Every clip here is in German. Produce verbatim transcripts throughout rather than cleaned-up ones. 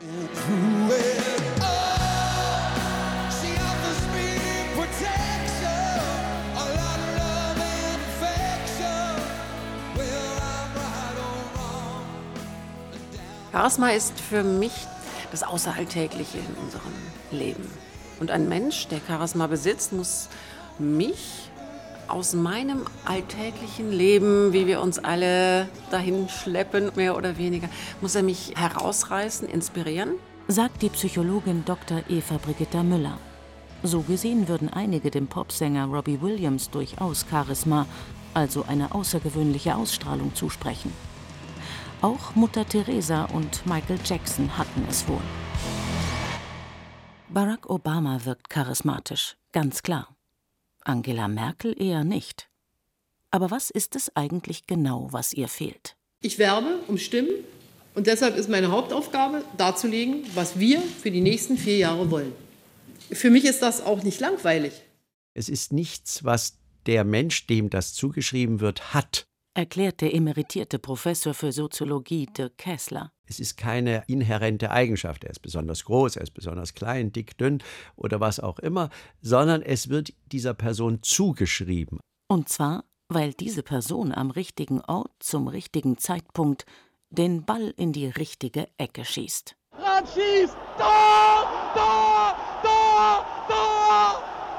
Charisma ist für mich das Außeralltägliche in unserem Leben. Und ein Mensch, der Charisma besitzt, muss mich aus meinem alltäglichen Leben, wie wir uns alle dahin schleppen, mehr oder weniger, muss er mich herausreißen, inspirieren. Sagt die Psychologin Doktor Eva Brigitta Müller. So gesehen würden einige dem Popsänger Robbie Williams durchaus Charisma, also eine außergewöhnliche Ausstrahlung, zusprechen. Auch Mutter Teresa und Michael Jackson hatten es wohl. Barack Obama wirkt charismatisch, ganz klar. Angela Merkel eher nicht. Aber was ist es eigentlich genau, was ihr fehlt? Ich werbe um Stimmen und deshalb ist meine Hauptaufgabe, darzulegen, was wir für die nächsten vier Jahre wollen. Für mich ist das auch nicht langweilig. Es ist nichts, was der Mensch, dem das zugeschrieben wird, hat. Erklärt der emeritierte Professor für Soziologie Dirk Käßler. Es ist keine inhärente Eigenschaft, er ist besonders groß, er ist besonders klein, dick, dünn oder was auch immer, sondern es wird dieser Person zugeschrieben. Und zwar, weil diese Person am richtigen Ort zum richtigen Zeitpunkt den Ball in die richtige Ecke schießt. Rad schießt! Da! Da! Da! Da!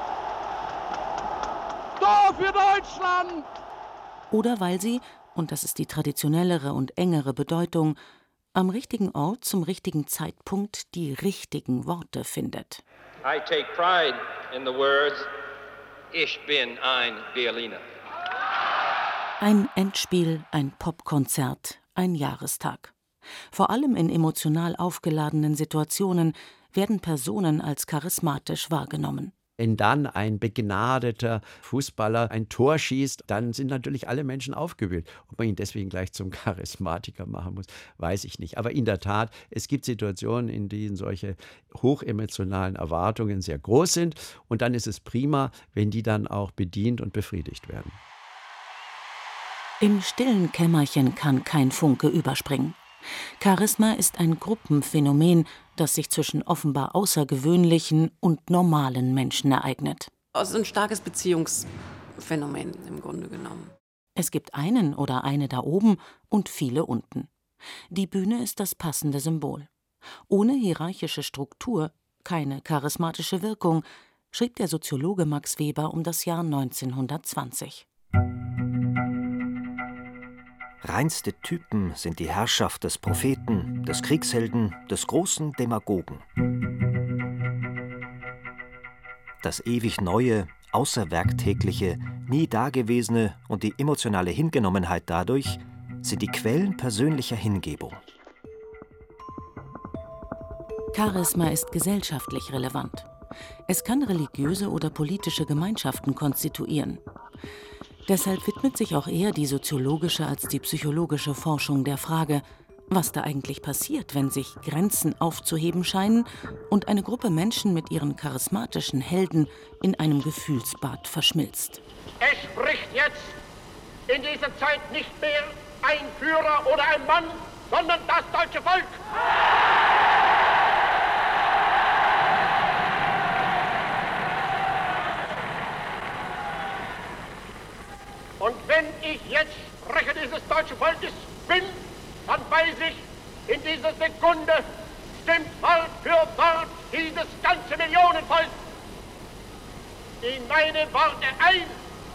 Da für Deutschland! Oder weil sie, und das ist die traditionellere und engere Bedeutung, am richtigen Ort zum richtigen Zeitpunkt die richtigen Worte findet. I take pride in the words, ich bin ein Berliner. Ein Endspiel, ein Popkonzert, ein Jahrestag. Vor allem in emotional aufgeladenen Situationen werden Personen als charismatisch wahrgenommen. Wenn dann ein begnadeter Fußballer ein Tor schießt, dann sind natürlich alle Menschen aufgewühlt. Ob man ihn deswegen gleich zum Charismatiker machen muss, weiß ich nicht. Aber in der Tat, es gibt Situationen, in denen solche hochemotionalen Erwartungen sehr groß sind. Und dann ist es prima, wenn die dann auch bedient und befriedigt werden. Im stillen Kämmerchen kann kein Funke überspringen. Charisma ist ein Gruppenphänomen, das sich zwischen offenbar außergewöhnlichen und normalen Menschen ereignet. Es ist ein starkes Beziehungsphänomen im Grunde genommen. Es gibt einen oder eine da oben und viele unten. Die Bühne ist das passende Symbol. Ohne hierarchische Struktur keine charismatische Wirkung, schrieb der Soziologe Max Weber um das Jahr neunzehnhundertzwanzig. Reinste Typen sind die Herrschaft des Propheten, des Kriegshelden, des großen Demagogen. Das ewig Neue, Außerwerktägliche, nie Dagewesene und die emotionale Hingenommenheit dadurch sind die Quellen persönlicher Hingebung. Charisma ist gesellschaftlich relevant. Es kann religiöse oder politische Gemeinschaften konstituieren. Deshalb widmet sich auch eher die soziologische als die psychologische Forschung der Frage, was da eigentlich passiert, wenn sich Grenzen aufzuheben scheinen und eine Gruppe Menschen mit ihren charismatischen Helden in einem Gefühlsbad verschmilzt. Es spricht jetzt in dieser Zeit nicht mehr ein Führer oder ein Mann, sondern das deutsche Volk. Und wenn ich jetzt Sprecher dieses deutschen Volkes bin, dann weiß ich, in dieser Sekunde stimmt Wort für Wort dieses ganze Millionenvolk in meine Worte ein.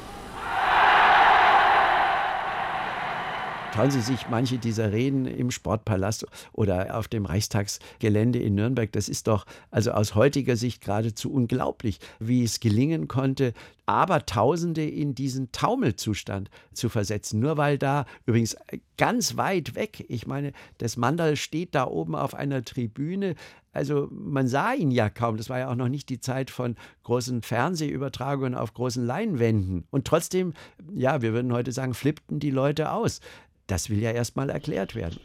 Schauen Sie sich manche dieser Reden im Sportpalast oder auf dem Reichstagsgelände in Nürnberg, das ist doch also aus heutiger Sicht geradezu unglaublich, wie es gelingen konnte, Abertausende in diesen Taumelzustand zu versetzen. Nur weil da übrigens ganz weit weg, ich meine, das Mandal steht da oben auf einer Tribüne, also man sah ihn ja kaum, das war ja auch noch nicht die Zeit von großen Fernsehübertragungen auf großen Leinwänden. Und trotzdem, ja, wir würden heute sagen, flippten die Leute aus. Das will ja erst mal erklärt werden.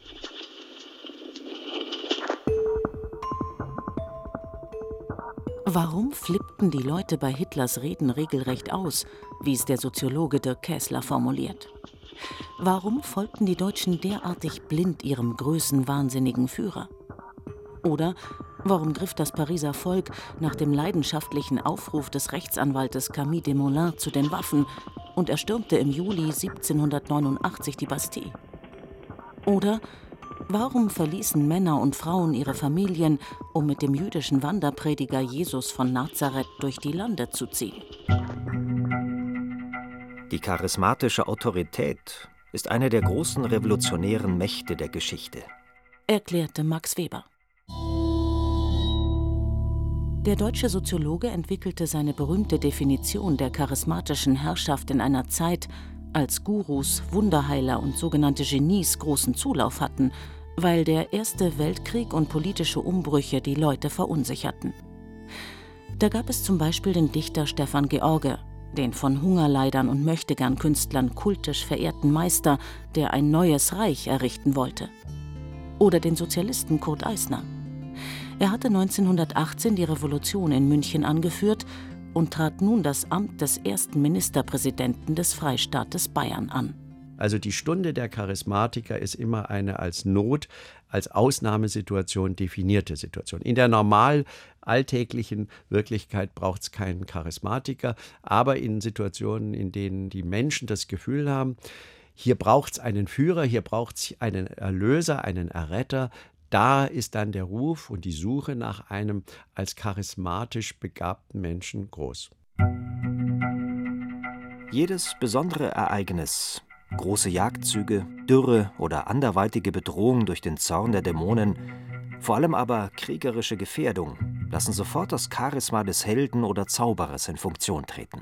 Warum flippten die Leute bei Hitlers Reden regelrecht aus, wie es der Soziologe Dirk Käßler formuliert? Warum folgten die Deutschen derartig blind ihrem größenwahnsinnigen Führer? Oder warum griff das Pariser Volk nach dem leidenschaftlichen Aufruf des Rechtsanwaltes Camille Desmoulins zu den Waffen und erstürmte im Juli siebzehnhundertneunundachtzig die Bastille? Oder warum verließen Männer und Frauen ihre Familien, um mit dem jüdischen Wanderprediger Jesus von Nazareth durch die Lande zu ziehen? Die charismatische Autorität ist eine der großen revolutionären Mächte der Geschichte, erklärte Max Weber. Der deutsche Soziologe entwickelte seine berühmte Definition der charismatischen Herrschaft in einer Zeit, als Gurus, Wunderheiler und sogenannte Genies großen Zulauf hatten, weil der Erste Weltkrieg und politische Umbrüche die Leute verunsicherten. Da gab es zum Beispiel den Dichter Stefan George, den von Hungerleidern und Möchtegern-Künstlern kultisch verehrten Meister, der ein neues Reich errichten wollte. Oder den Sozialisten Kurt Eisner. Er hatte neunzehnhundertachtzehn die Revolution in München angeführt und trat nun das Amt des ersten Ministerpräsidenten des Freistaates Bayern an. Also die Stunde der Charismatiker ist immer eine als Not, als Ausnahmesituation definierte Situation. In der normal alltäglichen Wirklichkeit braucht es keinen Charismatiker, aber in Situationen, in denen die Menschen das Gefühl haben, hier braucht es einen Führer, hier braucht es einen Erlöser, einen Erretter, da ist dann der Ruf und die Suche nach einem als charismatisch begabten Menschen groß. Jedes besondere Ereignis, große Jagdzüge, Dürre oder anderweitige Bedrohung durch den Zorn der Dämonen, vor allem aber kriegerische Gefährdung, lassen sofort das Charisma des Helden oder Zauberers in Funktion treten.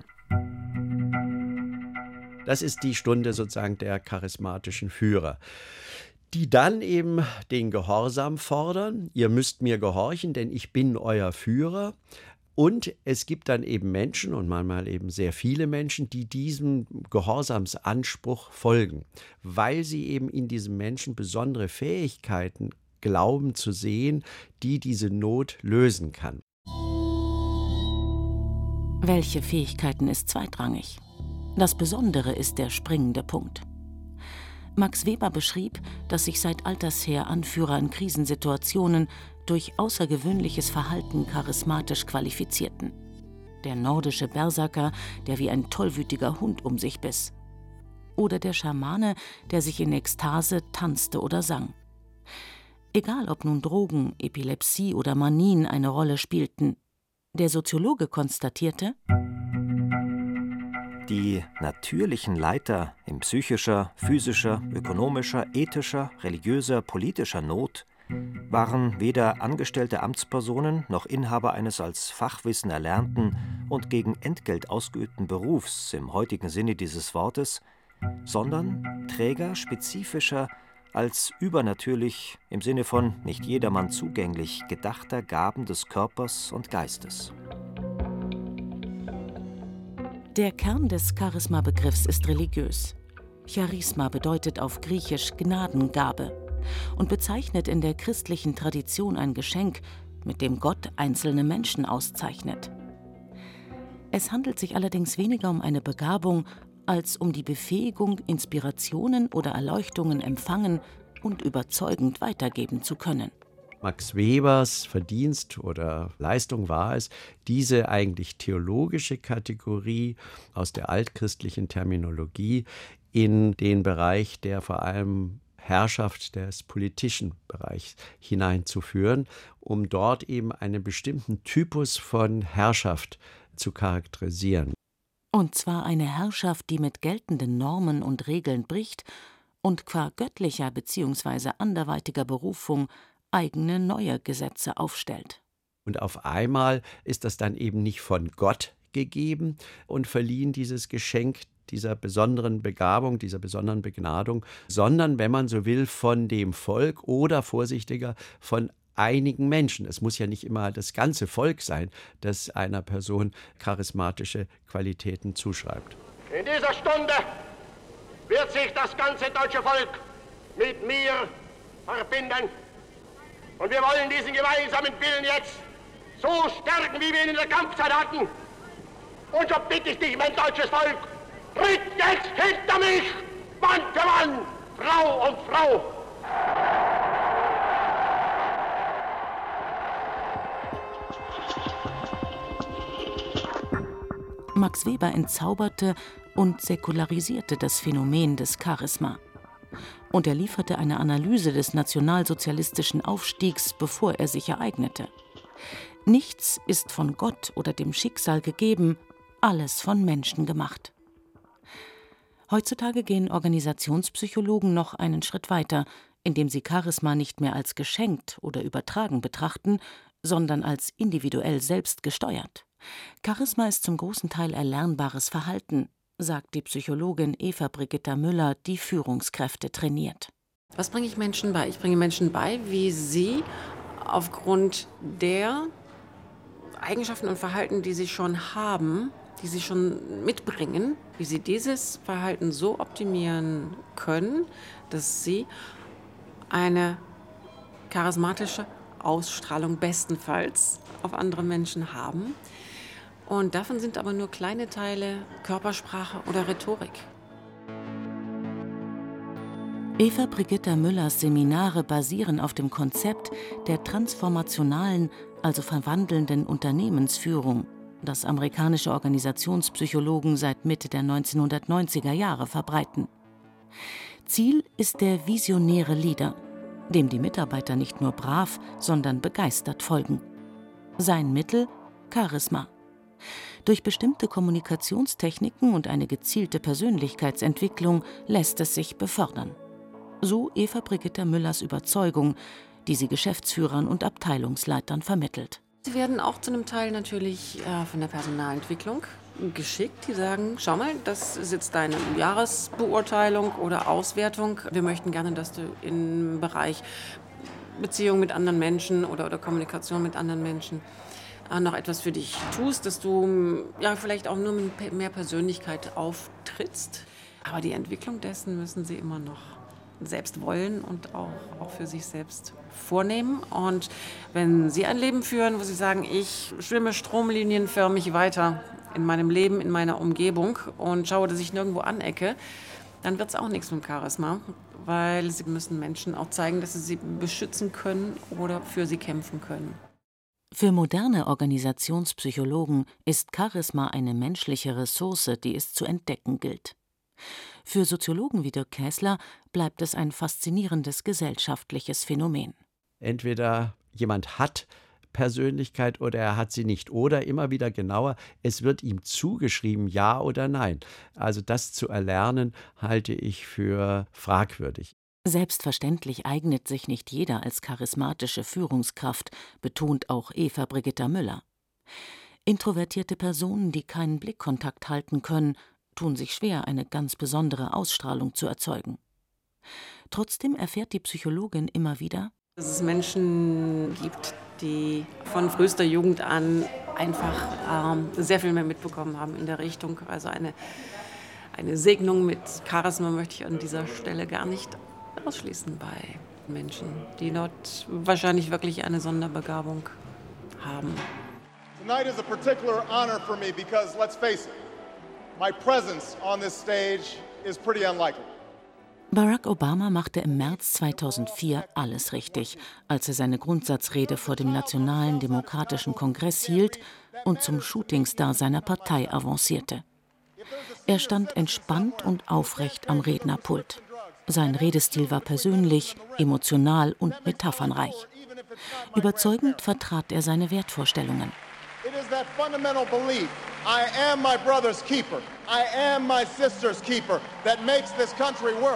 Das ist die Stunde sozusagen der charismatischen Führer, die dann eben den Gehorsam fordern. Ihr müsst mir gehorchen, denn ich bin euer Führer. Und es gibt dann eben Menschen und manchmal eben sehr viele Menschen, die diesem Gehorsamsanspruch folgen, weil sie eben in diesem Menschen besondere Fähigkeiten glauben zu sehen, die diese Not lösen kann. Welche Fähigkeiten ist zweitrangig? Das Besondere ist der springende Punkt. Max Weber beschrieb, dass sich seit alters her Anführer in Krisensituationen durch außergewöhnliches Verhalten charismatisch qualifizierten. Der nordische Berserker, der wie ein tollwütiger Hund um sich biss. Oder der Schamane, der sich in Ekstase tanzte oder sang. Egal ob nun Drogen, Epilepsie oder Manien eine Rolle spielten, der Soziologe konstatierte: Die natürlichen Leiter in psychischer, physischer, ökonomischer, ethischer, religiöser, politischer Not waren weder angestellte Amtspersonen noch Inhaber eines als Fachwissen erlernten und gegen Entgelt ausgeübten Berufs im heutigen Sinne dieses Wortes, sondern Träger spezifischer, als übernatürlich im Sinne von nicht jedermann zugänglich gedachter Gaben des Körpers und Geistes. Der Kern des Charisma-Begriffs ist religiös. Charisma bedeutet auf Griechisch Gnadengabe und bezeichnet in der christlichen Tradition ein Geschenk, mit dem Gott einzelne Menschen auszeichnet. Es handelt sich allerdings weniger um eine Begabung, als um die Befähigung, Inspirationen oder Erleuchtungen empfangen und überzeugend weitergeben zu können. Max Webers Verdienst oder Leistung war es, diese eigentlich theologische Kategorie aus der altchristlichen Terminologie in den Bereich der vor allem Herrschaft des politischen Bereichs hineinzuführen, um dort eben einen bestimmten Typus von Herrschaft zu charakterisieren. Und zwar eine Herrschaft, die mit geltenden Normen und Regeln bricht und qua göttlicher bzw. anderweitiger Berufung eigene neue Gesetze aufstellt. Und auf einmal ist das dann eben nicht von Gott gegeben und verliehen, dieses Geschenk dieser besonderen Begabung, dieser besonderen Begnadung, sondern, wenn man so will, von dem Volk oder vorsichtiger von einigen Menschen. Es muss ja nicht immer das ganze Volk sein, das einer Person charismatische Qualitäten zuschreibt. In dieser Stunde wird sich das ganze deutsche Volk mit mir verbinden. Und wir wollen diesen gemeinsamen Willen jetzt so stärken, wie wir ihn in der Kampfzeit hatten. Und so bitte ich dich, mein deutsches Volk, tritt jetzt hinter mich, Mann für Mann, Frau und Frau. Max Weber entzauberte und säkularisierte das Phänomen des Charisma. Und er lieferte eine Analyse des nationalsozialistischen Aufstiegs, bevor er sich ereignete. Nichts ist von Gott oder dem Schicksal gegeben, alles von Menschen gemacht. Heutzutage gehen Organisationspsychologen noch einen Schritt weiter, indem sie Charisma nicht mehr als geschenkt oder übertragen betrachten, sondern als individuell selbst gesteuert. Charisma ist zum großen Teil erlernbares Verhalten, sagt die Psychologin Eva Brigitta Müller, die Führungskräfte trainiert. Was bringe ich Menschen bei? Ich bringe Menschen bei, wie sie aufgrund der Eigenschaften und Verhalten, die sie schon haben, die sie schon mitbringen, wie sie dieses Verhalten so optimieren können, dass sie eine charismatische Ausstrahlung bestenfalls auf andere Menschen haben. Und davon sind aber nur kleine Teile Körpersprache oder Rhetorik. Eva Brigitta Müllers Seminare basieren auf dem Konzept der transformationalen, also verwandelnden Unternehmensführung, das amerikanische Organisationspsychologen seit Mitte der neunzehnhundertneunziger Jahre verbreiten. Ziel ist der visionäre Leader, dem die Mitarbeiter nicht nur brav, sondern begeistert folgen. Sein Mittel: Charisma. Durch bestimmte Kommunikationstechniken und eine gezielte Persönlichkeitsentwicklung lässt es sich befördern. So Eva Brigitta Müllers Überzeugung, die sie Geschäftsführern und Abteilungsleitern vermittelt. Sie werden auch zu einem Teil natürlich äh, von der Personalentwicklung geschickt. Die sagen, schau mal, das ist jetzt deine Jahresbeurteilung oder Auswertung. Wir möchten gerne, dass du im Bereich Beziehung mit anderen Menschen oder, oder Kommunikation mit anderen Menschen äh, noch etwas für dich tust, dass du ja vielleicht auch nur mit mehr Persönlichkeit auftrittst. Aber die Entwicklung dessen müssen sie immer noch selbst wollen und auch, auch für sich selbst vornehmen. Und wenn Sie ein Leben führen, wo Sie sagen, ich schwimme stromlinienförmig weiter in meinem Leben, in meiner Umgebung und schaue, dass ich nirgendwo anecke, dann wird es auch nichts mit Charisma, weil Sie müssen Menschen auch zeigen, dass Sie sie beschützen können oder für sie kämpfen können. Für moderne Organisationspsychologen ist Charisma eine menschliche Ressource, die es zu entdecken gilt. Für Soziologen wie Dirk Käßler bleibt es ein faszinierendes gesellschaftliches Phänomen. Entweder jemand hat Persönlichkeit oder er hat sie nicht. Oder immer wieder genauer, es wird ihm zugeschrieben, ja oder nein. Also das zu erlernen, halte ich für fragwürdig. Selbstverständlich eignet sich nicht jeder als charismatische Führungskraft, betont auch Eva Brigitta Müller. Introvertierte Personen, die keinen Blickkontakt halten können, tun sich schwer, eine ganz besondere Ausstrahlung zu erzeugen. Trotzdem erfährt die Psychologin immer wieder, dass es Menschen gibt, die von frühester Jugend an einfach ähm, sehr viel mehr mitbekommen haben in der Richtung. Also eine, eine Segnung mit Charisma möchte ich an dieser Stelle gar nicht ausschließen bei Menschen, die dort wahrscheinlich wirklich eine Sonderbegabung haben. Tonight is a particular honor for me because, let's face it, my presence on this stage is pretty unlikely. Barack Obama machte im März zweitausendvier alles richtig, als er seine Grundsatzrede vor dem Nationalen Demokratischen Kongress hielt und zum Shootingstar seiner Partei avancierte. Er stand entspannt und aufrecht am Rednerpult. Sein Redestil war persönlich, emotional und metaphernreich. Überzeugend vertrat er seine Wertvorstellungen. It is that fundamental belief, I am my brother's keeper, I am my sister's keeper, that makes this country work.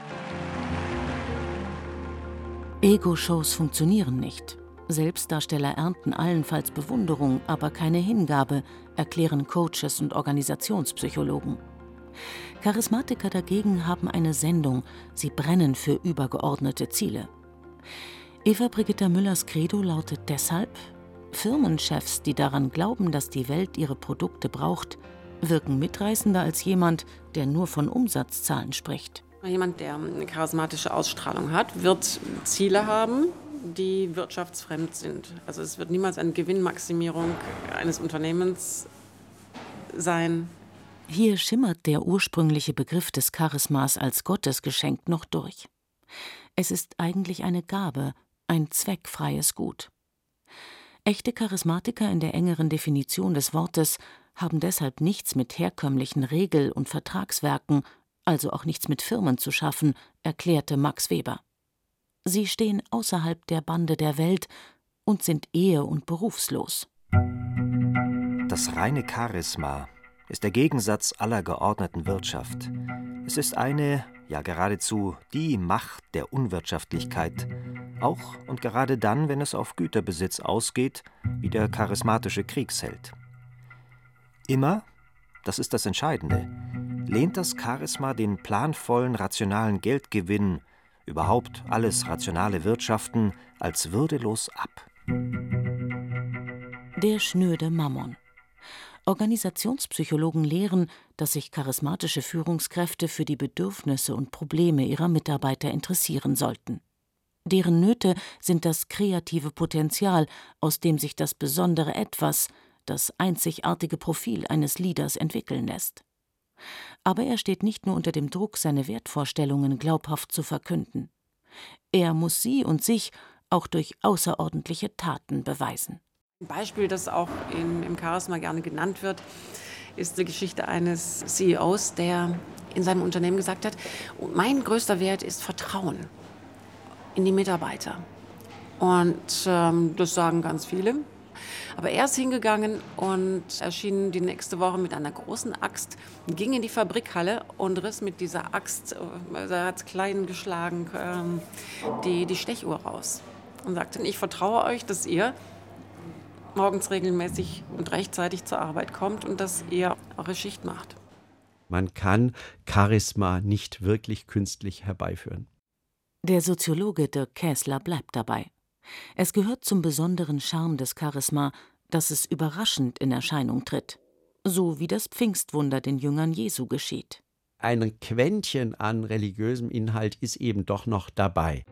Ego-Shows funktionieren nicht. Selbstdarsteller ernten allenfalls Bewunderung, aber keine Hingabe, erklären Coaches und Organisationspsychologen. Charismatiker dagegen haben eine Sendung, sie brennen für übergeordnete Ziele. Eva Brigitta Müllers Credo lautet deshalb: Firmenchefs, die daran glauben, dass die Welt ihre Produkte braucht, wirken mitreißender als jemand, der nur von Umsatzzahlen spricht. Jemand, der eine charismatische Ausstrahlung hat, wird Ziele haben, die wirtschaftsfremd sind. Also es wird niemals eine Gewinnmaximierung eines Unternehmens sein. Hier schimmert der ursprüngliche Begriff des Charismas als Gottesgeschenk noch durch. Es ist eigentlich eine Gabe, ein zweckfreies Gut. Echte Charismatiker in der engeren Definition des Wortes haben deshalb nichts mit herkömmlichen Regel- und Vertragswerken, also auch nichts mit Firmen zu schaffen, erklärte Max Weber. Sie stehen außerhalb der Bande der Welt und sind ehe- und berufslos. Das reine Charisma ist der Gegensatz aller geordneten Wirtschaft. Es ist eine, ja geradezu die Macht der Unwirtschaftlichkeit, auch und gerade dann, wenn es auf Güterbesitz ausgeht, wie der charismatische Kriegsheld. Immer, das ist das Entscheidende, lehnt das Charisma den planvollen, rationalen Geldgewinn, überhaupt alles rationale Wirtschaften, als würdelos ab. Der schnöde Mammon. Organisationspsychologen lehren, dass sich charismatische Führungskräfte für die Bedürfnisse und Probleme ihrer Mitarbeiter interessieren sollten. Deren Nöte sind das kreative Potenzial, aus dem sich das besondere Etwas, das einzigartige Profil eines Leaders entwickeln lässt. Aber er steht nicht nur unter dem Druck, seine Wertvorstellungen glaubhaft zu verkünden. Er muss sie und sich auch durch außerordentliche Taten beweisen. Ein Beispiel, das auch in, im Charisma gerne genannt wird, ist die Geschichte eines C E Os, der in seinem Unternehmen gesagt hat, mein größter Wert ist Vertrauen in die Mitarbeiter. Und ähm, das sagen ganz viele. Aber er ist hingegangen und erschien die nächste Woche mit einer großen Axt, ging in die Fabrikhalle und riss mit dieser Axt, also er hat klein geschlagen, ähm, die, die Stechuhr raus. Und sagte, ich vertraue euch, dass ihr morgens regelmäßig und rechtzeitig zur Arbeit kommt und dass ihr eure Schicht macht. Man kann Charisma nicht wirklich künstlich herbeiführen. Der Soziologe Dirk Käßler bleibt dabei. Es gehört zum besonderen Charme des Charisma, dass es überraschend in Erscheinung tritt, so wie das Pfingstwunder den Jüngern Jesu geschieht. Ein Quäntchen an religiösem Inhalt ist eben doch noch dabei.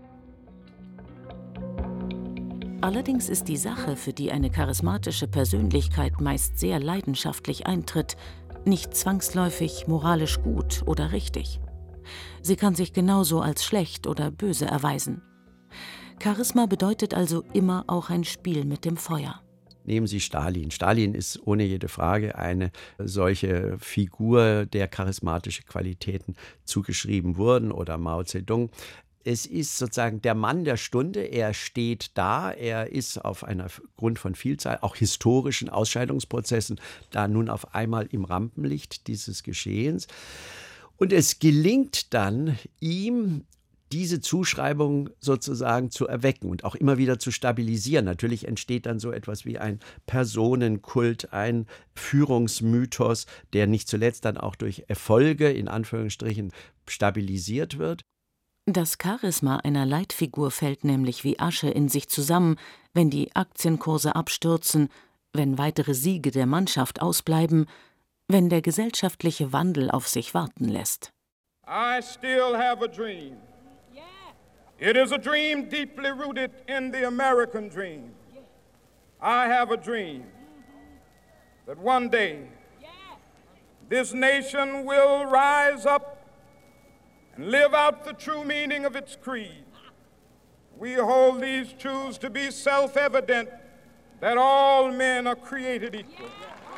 Allerdings ist die Sache, für die eine charismatische Persönlichkeit meist sehr leidenschaftlich eintritt, nicht zwangsläufig moralisch gut oder richtig. Sie kann sich genauso als schlecht oder böse erweisen. Charisma bedeutet also immer auch ein Spiel mit dem Feuer. Nehmen Sie Stalin. Stalin ist ohne jede Frage eine solche Figur, der charismatische Qualitäten zugeschrieben wurden, oder Mao Zedong. Es ist sozusagen der Mann der Stunde, er steht da, er ist auf einer Grund von Vielzahl, auch historischen Ausscheidungsprozessen, da nun auf einmal im Rampenlicht dieses Geschehens. Und es gelingt dann ihm, diese Zuschreibung sozusagen zu erwecken und auch immer wieder zu stabilisieren. Natürlich entsteht dann so etwas wie ein Personenkult, ein Führungsmythos, der nicht zuletzt dann auch durch Erfolge in Anführungsstrichen stabilisiert wird. Das Charisma einer Leitfigur fällt nämlich wie Asche in sich zusammen, wenn die Aktienkurse abstürzen, wenn weitere Siege der Mannschaft ausbleiben, wenn der gesellschaftliche Wandel auf sich warten lässt. I still have a dream. It is a dream deeply rooted in the American dream. I have a dream that one day this nation will rise up and live out the true meaning of its creed. We hold these truths to be self-evident, that all men are created equal.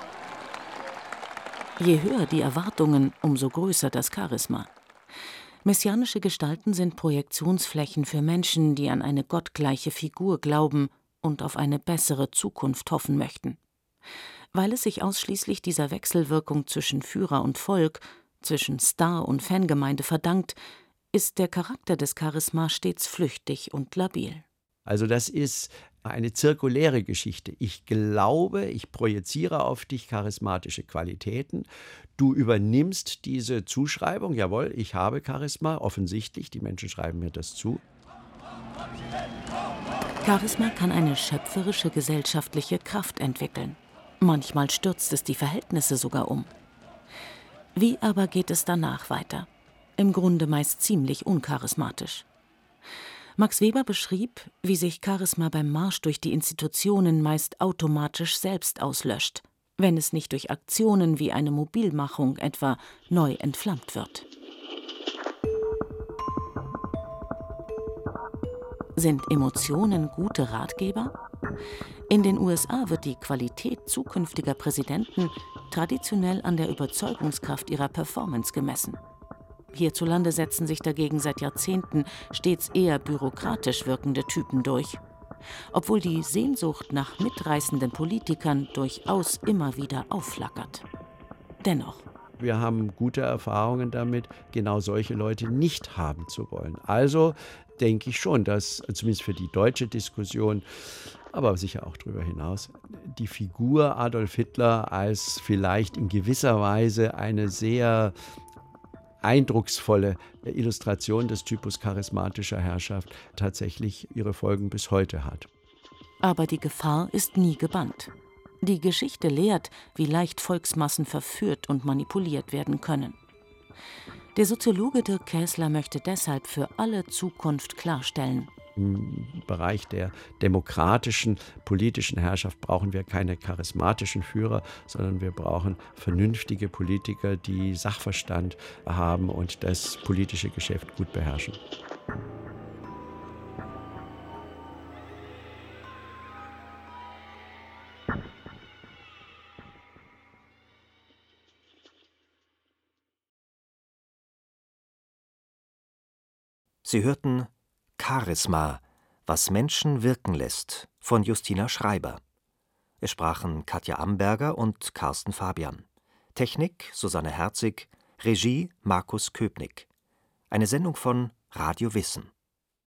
Je höher die Erwartungen, umso größer das Charisma. Messianische Gestalten sind Projektionsflächen für Menschen, die an eine gottgleiche Figur glauben und auf eine bessere Zukunft hoffen möchten. Weil es sich ausschließlich dieser Wechselwirkung zwischen Führer und Volk, zwischen Star und Fangemeinde verdankt, ist der Charakter des Charisma stets flüchtig und labil. Also das ist eine zirkuläre Geschichte. Ich glaube, ich projiziere auf dich charismatische Qualitäten. Du übernimmst diese Zuschreibung. Jawohl, ich habe Charisma, offensichtlich. Die Menschen schreiben mir das zu. Charisma kann eine schöpferische gesellschaftliche Kraft entwickeln. Manchmal stürzt es die Verhältnisse sogar um. Wie aber geht es danach weiter? Im Grunde meist ziemlich uncharismatisch. Max Weber beschrieb, wie sich Charisma beim Marsch durch die Institutionen meist automatisch selbst auslöscht, wenn es nicht durch Aktionen wie eine Mobilmachung etwa neu entflammt wird. Sind Emotionen gute Ratgeber? In den U S A wird die Qualität zukünftiger Präsidenten traditionell an der Überzeugungskraft ihrer Performance gemessen. Hierzulande setzen sich dagegen seit Jahrzehnten stets eher bürokratisch wirkende Typen durch. Obwohl die Sehnsucht nach mitreißenden Politikern durchaus immer wieder aufflackert. Dennoch. Wir haben gute Erfahrungen damit, genau solche Leute nicht haben zu wollen. Also denke ich schon, dass zumindest für die deutsche Diskussion, aber sicher auch darüber hinaus, die Figur Adolf Hitler als vielleicht in gewisser Weise eine sehr eindrucksvolle Illustration des Typus charismatischer Herrschaft tatsächlich ihre Folgen bis heute hat. Aber die Gefahr ist nie gebannt. Die Geschichte lehrt, wie leicht Volksmassen verführt und manipuliert werden können. Der Soziologe Dirk Käßler möchte deshalb für alle Zukunft klarstellen: Im Bereich der demokratischen politischen Herrschaft brauchen wir keine charismatischen Führer, sondern wir brauchen vernünftige Politiker, die Sachverstand haben und das politische Geschäft gut beherrschen. Sie hörten Charisma, was Menschen wirken lässt, von Justina Schreiber. Es sprachen Katja Amberger und Carsten Fabian. Technik Susanne Herzig, Regie Markus Köpnick. Eine Sendung von Radio Wissen.